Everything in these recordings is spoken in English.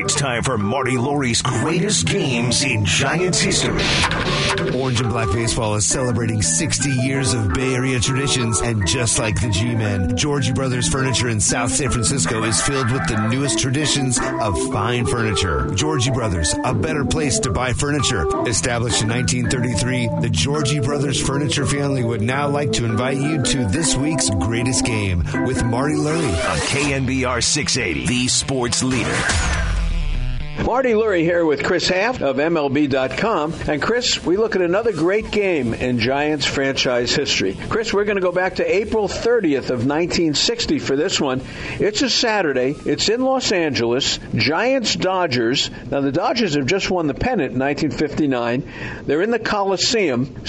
It's time for Marty Laurie's greatest games in Giants history. Orange and Black Baseball is celebrating 60 years of Bay Area traditions, and just like the G-Men, Georgie Brothers Furniture in South San Francisco is filled with the newest traditions of fine furniture. Georgie Brothers, a better place to buy furniture. Established in 1933, the Georgie Brothers Furniture family would now like to invite you to this week's greatest game with Marty Lurie on KNBR 680, the sports leader. Marty Lurie here with Chris Haft of MLB.com. And Chris, we look at another great game in Giants franchise history. Chris, we're going to go back to April 30th of 1960 for this one. It's a Saturday. It's in Los Angeles. Giants-Dodgers. Now, the Dodgers have just won the pennant in 1959. They're in the Coliseum.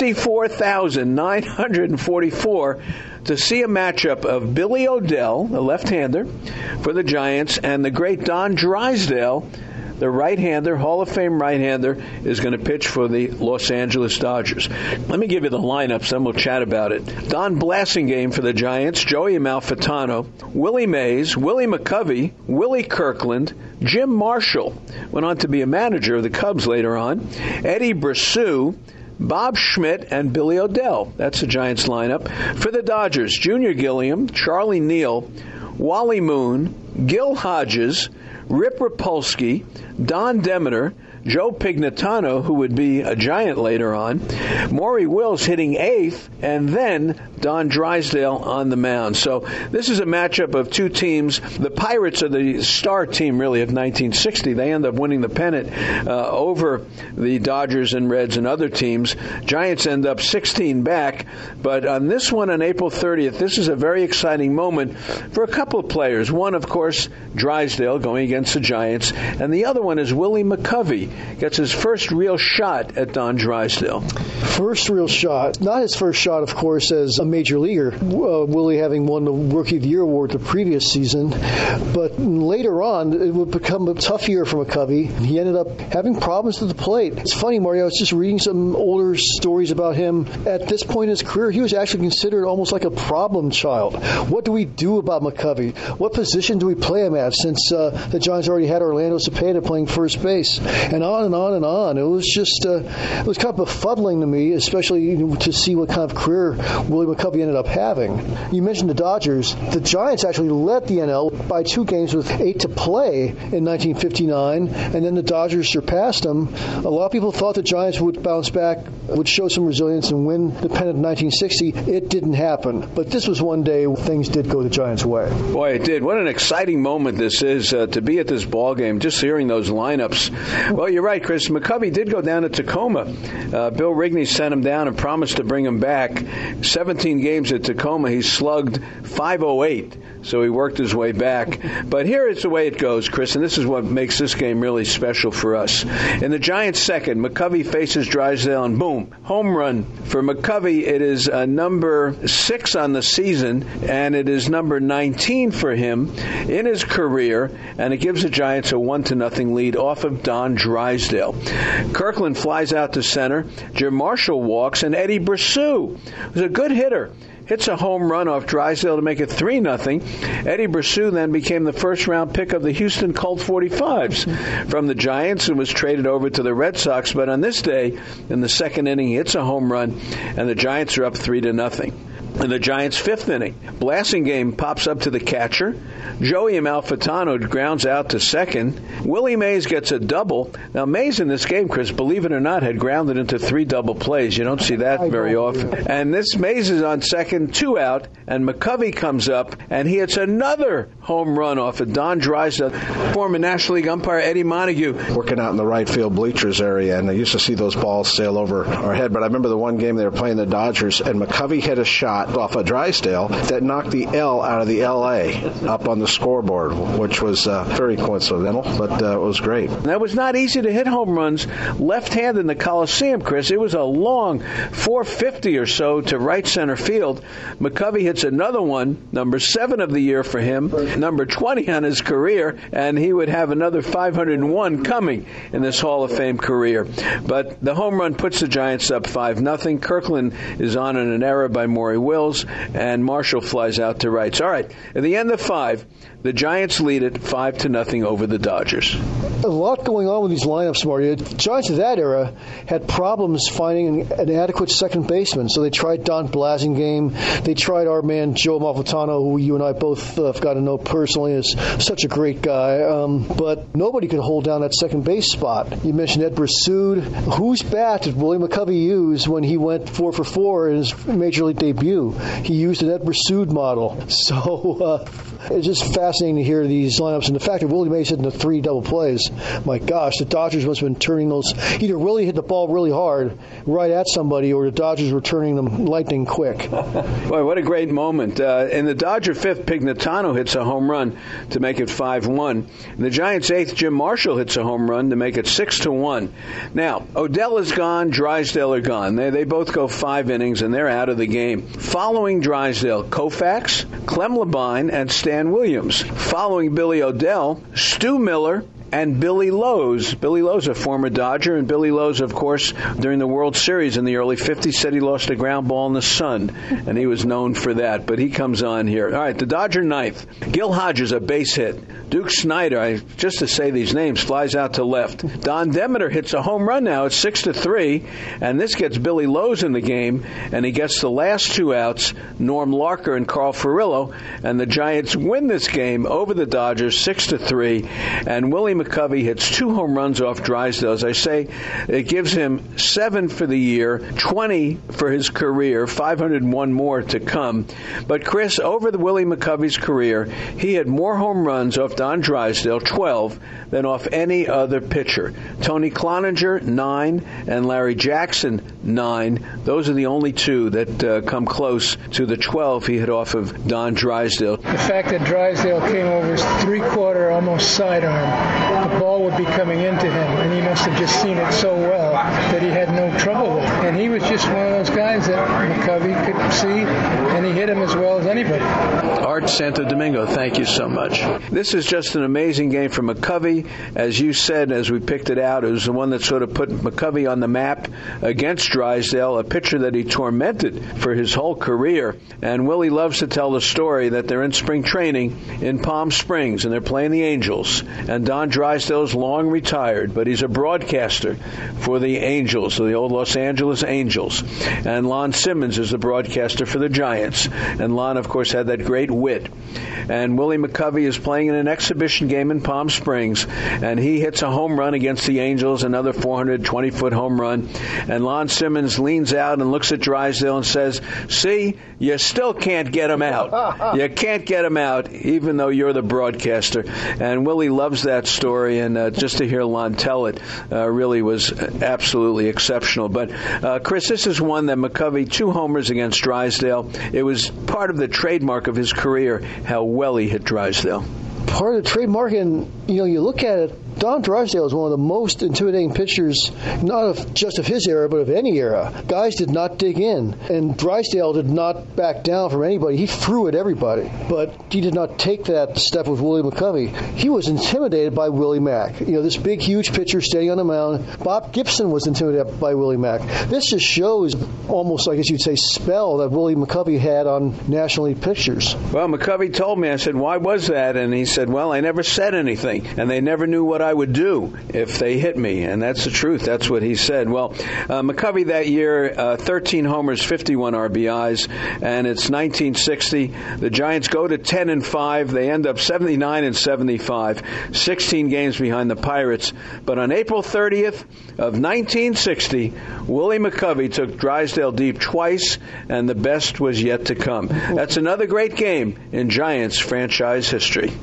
64,944 to see a matchup of Billy O'Dell, a left-hander, for the Giants, and the great Don Drysdale, the right-hander, Hall of Fame right-hander, is going to pitch for the Los Angeles Dodgers. Let me give you the lineups, then we'll chat about it. Don Blasingame for the Giants, Joey Amalfitano, Willie Mays, Willie McCovey, Willie Kirkland, Jim Marshall, went on to be a manager of the Cubs later on, Eddie Brasseau, Bob Schmidt, and Billy O'Dell. That's the Giants lineup. For the Dodgers, Junior Gilliam, Charlie Neal, Wally Moon, Gil Hodges, Rip Rapolsky, Don Demeter, Joe Pignatano, who would be a Giant later on, Maury Wills hitting eighth, and then Don Drysdale on the mound. So this is a matchup of two teams. The Pirates are the star team, really, of 1960. They end up winning the pennant over the Dodgers and Reds and other teams. Giants end up 16 back. But on this one, on April 30th, this is a very exciting moment for a couple of players. One, of course, Drysdale going against the Giants, and the other one is Willie McCovey. Gets his first real shot at Don Drysdale. First real shot. Not his first shot, of course, as a major leaguer, Willie having won the Rookie of the Year award the previous season. But later on, it would become a tough year for McCovey. He ended up having problems at the plate. It's funny, Mario, I was just reading some older stories about him. At this point in his career, he was actually considered almost like a problem child. What do we do about McCovey? What position do we play him at, since the Giants already had Orlando Cepeda playing first base? And on and on and on. It was just, it was kind of befuddling to me, especially to see what kind of career Willie McCovey ended up having. You mentioned the Dodgers. The Giants actually led the NL by 2 games with 8 to play in 1959, and then the Dodgers surpassed them. A lot of people thought the Giants would bounce back, would show some resilience and win the pennant in 1960. It didn't happen. But this was one day things did go the Giants' way. Boy, it did. What an exciting moment this is to be at this ball game, just hearing those lineups. Well, you're right, Chris. McCovey did go down to Tacoma. Bill Rigney sent him down and promised to bring him back. 17 games at Tacoma, he slugged .508. So he worked his way back. But here is the way it goes, Chris, and this is what makes this game really special for us. In the Giants' second, McCovey faces Drysdale, and boom, home run. For McCovey, it is number 6 on the season, and it is number 19 for him in his career, and it gives the Giants a 1-0 lead off of Don Drysdale. Kirkland flies out to center. Jim Marshall walks, and Eddie Brasseau, who's a good hitter, hits a home run off Drysdale to make it 3-0. Eddie Brasseau then became the first-round pick of the Houston Colt 45s from the Giants and was traded over to the Red Sox. But on this day, in the second inning, he hits a home run, and the Giants are up 3-0. In the Giants' 5th inning, Blasingame pops up to the catcher. Joey Amalfitano grounds out to second. Willie Mays gets a double. Now, Mays in this game, Chris, believe it or not, had grounded into 3 double plays. You don't see that very often. And this Mays is on second, 2 out, and McCovey comes up, and he hits another home run off of Don Drysdale. Former National League umpire Eddie Montague. Working out in the right field bleachers area, and I used to see those balls sail over our head. But I remember the one game they were playing the Dodgers, and McCovey hit a shot off of Drysdale that knocked the L out of the L.A. up on the scoreboard, which was very coincidental, but it was great. That was not easy to hit home runs left-handed in the Coliseum, Chris. It was a long 450 or so to right center field. McCovey hits another one, number 7 of the year for him, number 20 on his career, and he would have another 501 coming in this Hall of Fame career. But the home run puts the Giants up 5-0. Kirkland is on in an error by Maury Wills. Wills, and Marshall flies out to right. All right, at the end of 5, the Giants lead it 5-0 over the Dodgers. A lot going on with these lineups, Marty. The Giants of that era had problems finding an adequate second baseman, so they tried Don Blasingame. They tried our man Joe Malfitano, who you and I both have got to know personally, is such a great guy. But nobody could hold down that second base spot. You mentioned Ed Brasud. Whose bat did Willie McCovey use when he went 4 for 4 in his Major League debut? He used an Ed Brasud model. So it's just fascinating to hear these lineups. And the fact that Willie Mays hitting the 3 double plays, my gosh, the Dodgers must have been turning those. Either Willie hit the ball really hard right at somebody, or the Dodgers were turning them lightning quick. Boy, what a great moment. In the Dodger 5th, Pignatano hits a home run to make it 5-1. In the Giants 8th, Jim Marshall hits a home run to make it 6-1. Now, Odell is gone, Drysdale are gone. They both go 5 innings, and they're out of the game. Following Drysdale, Koufax, Clem Labine, and Stan Williams. Following Billy Odell, Stu Miller, and Billy Lowe's. Billy Lowe's, a former Dodger, and Billy Lowe's, of course, during the World Series in the early 50s, said he lost a ground ball in the sun, and he was known for that, but he comes on here. All right, the Dodger 9th. Gil Hodges, a base hit. Duke Snyder, just to say these names, flies out to left. Don Demeter hits a home run now. It's 6-3, and this gets Billy Lowe's in the game, and he gets the last 2 outs, Norm Larker and Carl Furillo, and the Giants win this game over the Dodgers 6-3, and Willie McCovey hits 2 home runs off Drysdale. As I say, it gives him 7 for the year, 20 for his career, 501 more to come. But Chris, over the Willie McCovey's career, he had more home runs off Don Drysdale, 12, than off any other pitcher. Tony Cloninger, 9, and Larry Jackson, 9. Those are the only 2 that come close to the 12 he hit off of Don Drysdale. The fact that Drysdale came over his 3/4, almost sidearm, the ball would be coming into him, and he must have just seen it so well that he had no trouble with it. And he was just one of those guys that McCovey could see, and he hit him as well as anybody. Art Santo Domingo, thank you so much. This is just an amazing game for McCovey. As you said, as we picked it out, it was the one that sort of put McCovey on the map against Drysdale, a pitcher that he tormented for his whole career. And Willie loves to tell the story that they're in spring training in Palm Springs, and they're playing the Angels. And Don Drysdale's long retired, but he's a broadcaster for the Angels, the old Los Angeles Angels. And Lon Simmons is the broadcaster for the Giants. And Lon, of course, had that great wit. And Willie McCovey is playing in an exhibition game in Palm Springs, and he hits a home run against the Angels, another 420-foot home run. And Lon Simmons leans out and looks at Drysdale and says, "See, you still can't get him out. You can't get him out, even though you're the broadcaster." And Willie loves that story, and just to hear Lon tell it really was absolutely exceptional. But, Chris, this is one that McCovey, 2 homers against Drysdale. It was part of the trademark of his career, how well he hit Drysdale. Part of the trademark, and you look at it, Don Drysdale is one of the most intimidating pitchers, not just of his era, but of any era. Guys did not dig in, and Drysdale did not back down from anybody. He threw at everybody, but he did not take that step with Willie McCovey. He was intimidated by Willie Mack. This big, huge pitcher standing on the mound. Bob Gibson was intimidated by Willie Mack. This just shows almost, I guess you'd say, spell that Willie McCovey had on National League pitchers. Well, McCovey told me, I said, "Why was that?" And he said, "Well, I never said anything, and they never knew what I would do if they hit me." And that's the truth. That's what he said. Well, McCovey that year, 13 homers, 51 RBIs, and it's 1960. The Giants go to 10-5. They end up 79-75, 16 games behind the Pirates. But on April 30th of 1960, Willie McCovey took Drysdale deep twice, and the best was yet to come. That's another great game in Giants franchise history.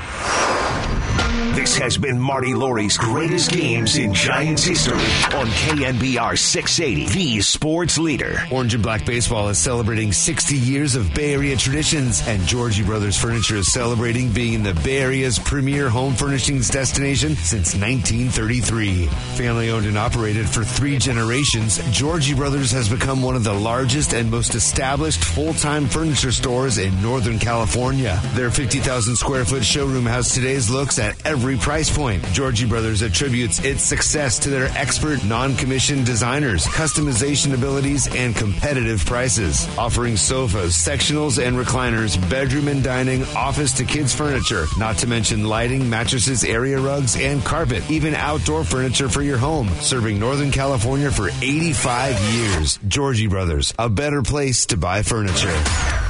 This has been Marty Laurie's Greatest Games in Giants History on KNBR 680, the sports leader. Orange and Black Baseball is celebrating 60 years of Bay Area traditions, and Georgie Brothers Furniture is celebrating being the Bay Area's premier home furnishings destination since 1933. Family owned and operated for 3 generations, Georgie Brothers has become one of the largest and most established full-time furniture stores in Northern California. Their 50,000 square foot showroom has today's looks at every price point. Georgie Brothers attributes its success to their expert non-commissioned designers, customization abilities, and competitive prices. Offering sofas, sectionals, and recliners, bedroom and dining, office to kids furniture, not to mention lighting, mattresses, area rugs, and carpet, even outdoor furniture for your home. Serving Northern California for 85 years. Georgie Brothers, a better place to buy furniture.